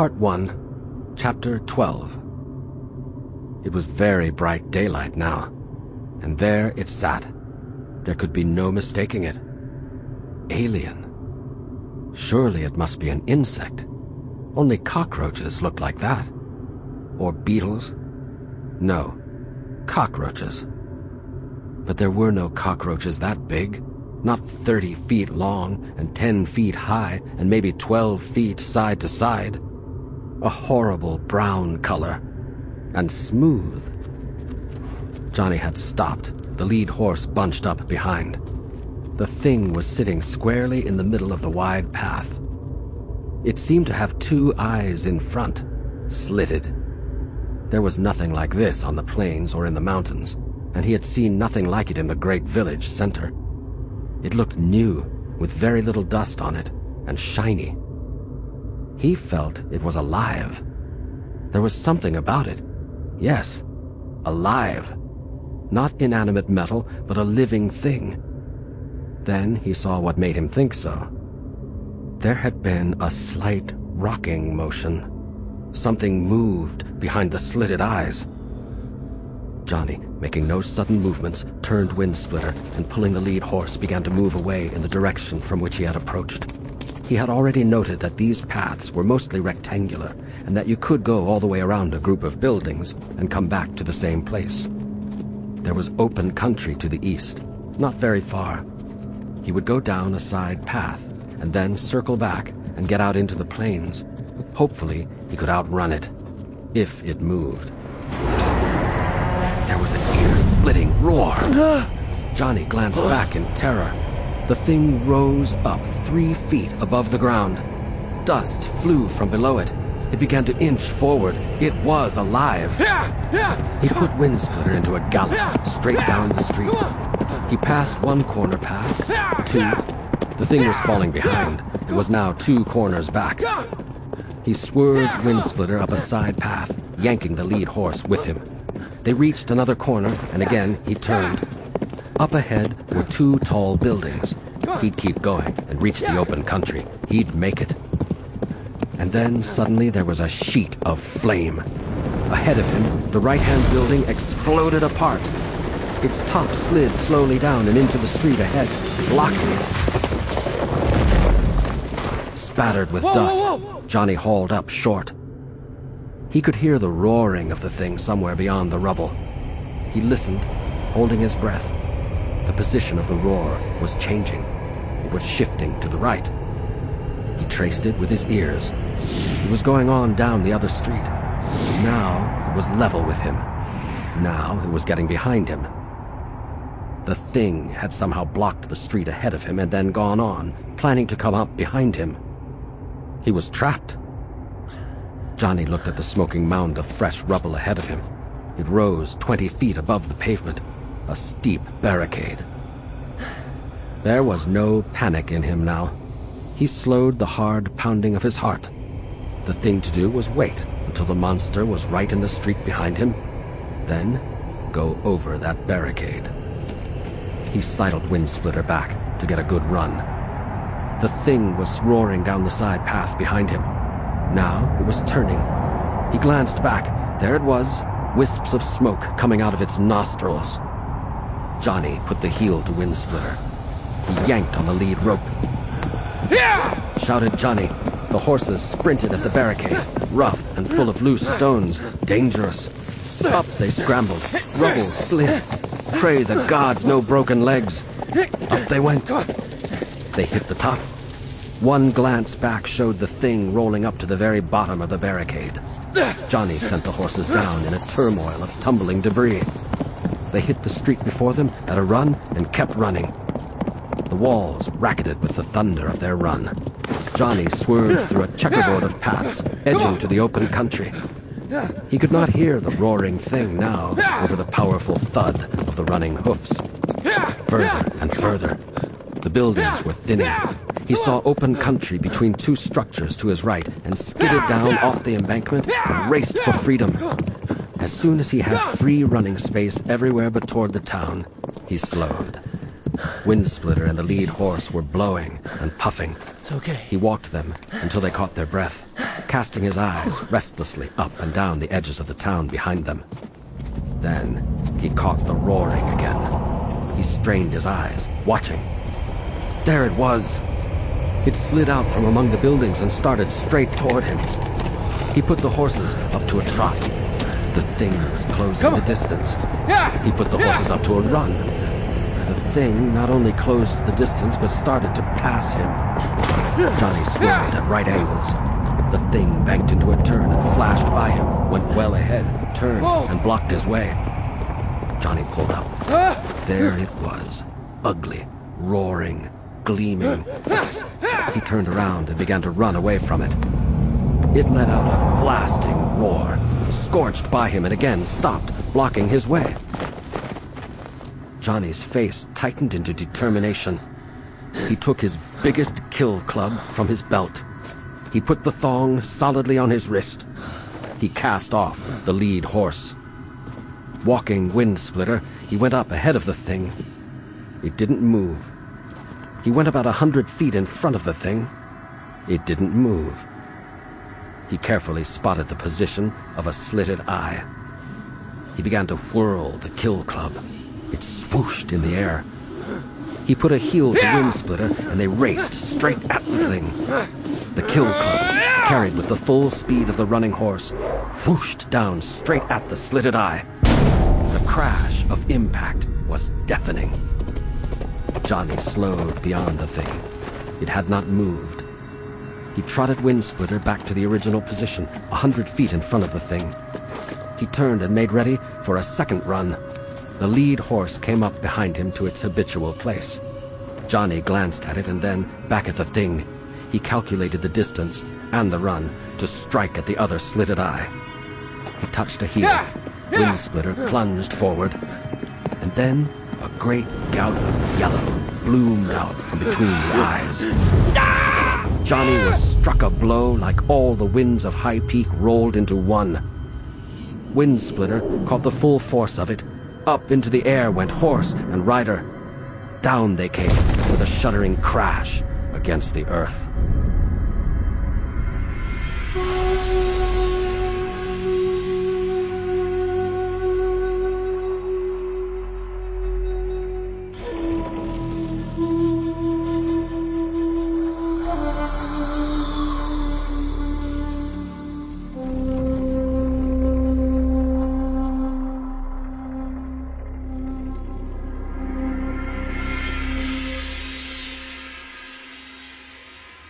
Part 1, Chapter 12. It was very bright daylight now, and there it sat. There could be no mistaking it. Alien. Surely it must be an insect. Only cockroaches looked like that. Or beetles. No, cockroaches. But there were no cockroaches that big. Not 30 feet long and 10 feet high and maybe 12 feet side to side. A horrible brown color. And smooth. Johnny had stopped, the lead horse bunched up behind. The thing was sitting squarely in the middle of the wide path. It seemed to have 2 eyes in front, slitted. There was nothing like this on the plains or in the mountains, and he had seen nothing like it in the great village center. It looked new, with very little dust on it, and shiny. He felt it was alive. There was something about it. Yes, alive. Not inanimate metal, but a living thing. Then he saw what made him think so. There had been a slight rocking motion. Something moved behind the slitted eyes. Johnny, making no sudden movements, turned Windsplitter and pulling the lead horse began to move away in the direction from which he had approached. He had already noted that these paths were mostly rectangular and that you could go all the way around a group of buildings and come back to the same place. There was open country to the east, not very far. He would go down a side path and then circle back and get out into the plains. Hopefully, he could outrun it, if it moved. There was an ear-splitting roar. Johnny glanced back in terror. The thing rose up 3 feet above the ground. Dust flew from below it. It began to inch forward. It was alive. He put Windsplitter into a gallop, straight down the street. He passed 1 corner path, 2. The thing was falling behind. It was now 2 corners back. He swerved Windsplitter up a side path, yanking the lead horse with him. They reached another corner, and again he turned. Up ahead were 2 tall buildings. He'd keep going and reach the open country. He'd make it. And then suddenly there was a sheet of flame. Ahead of him, the right-hand building exploded apart. Its top slid slowly down and into the street ahead, blocking it. Spattered with dust, Johnny hauled up short. He could hear the roaring of the thing somewhere beyond the rubble. He listened, holding his breath. The position of the roar was changing. It was shifting to the right. He traced it with his ears. It was going on down the other street. Now it was level with him. Now it was getting behind him. The thing had somehow blocked the street ahead of him and then gone on, planning to come up behind him. He was trapped. Johnny looked at the smoking mound of fresh rubble ahead of him. It rose 20 feet above the pavement, a steep barricade. There was no panic in him now. He slowed the hard pounding of his heart. The thing to do was wait until the monster was right in the street behind him, then go over that barricade. He sidled Windsplitter back to get a good run. The thing was roaring down the side path behind him. Now it was turning. He glanced back. There it was, wisps of smoke coming out of its nostrils. Johnny put the heel to Windsplitter. He yanked on the lead rope. "Yeah!" shouted Johnny. The horses sprinted at the barricade, rough and full of loose stones, dangerous. Up they scrambled. Rubble slid. Pray the gods no broken legs. Up they went. They hit the top. 1 glance back showed the thing rolling up to the very bottom of the barricade. Johnny sent the horses down in a turmoil of tumbling debris. They hit the street before them at a run and kept running. The walls racketed with the thunder of their run. Johnny swerved through a checkerboard of paths, edging to the open country. He could not hear the roaring thing now over the powerful thud of the running hoofs. Further and further. The buildings were thinning. He saw open country between 2 structures to his right and skidded down off the embankment and raced for freedom. As soon as he had free running space everywhere but toward the town, he slowed. Windsplitter and the lead horse were blowing and puffing. It's okay. He walked them until they caught their breath, casting his eyes restlessly up and down the edges of the town behind them. Then he caught the roaring again. He strained his eyes, watching. There it was. It slid out from among the buildings and started straight toward him. He put the horses up to a trot. The thing was closing the distance. He put the horses up to a run. The thing not only closed the distance, but started to pass him. Johnny swerved at right angles. The thing banked into a turn and flashed by him, went well ahead, turned, and blocked his way. Johnny pulled up. There it was, ugly, roaring, gleaming. He turned around and began to run away from it. It let out a blasting roar, scorched by him and again stopped, blocking his way. Johnny's face tightened into determination. He took his biggest kill club from his belt. He put the thong solidly on his wrist. He cast off the lead horse. Walking Wind Splitter, he went up ahead of the thing. It didn't move. He went about 100 feet in front of the thing. It didn't move. He carefully spotted the position of a slitted eye. He began to whirl the kill club. It swooshed in the air. He put a heel to Wind Splitter, and they raced straight at the thing. The kill club, carried with the full speed of the running horse, whooshed down straight at the slitted eye. The crash of impact was deafening. Johnny slowed beyond the thing. It had not moved. He trotted Wind Splitter back to the original position, 100 feet in front of the thing. He turned and made ready for a second run. The lead horse came up behind him to its habitual place. Johnny glanced at it and then back at the thing. He calculated the distance and the run to strike at the other slitted eye. He touched a heel. Wind Splitter plunged forward. And then a great gout of yellow bloomed out from between the eyes. Johnny was struck a blow like all the winds of High Peak rolled into one. Wind Splitter caught the full force of it. Up into the air went horse and rider. Down they came with a shuddering crash against the earth.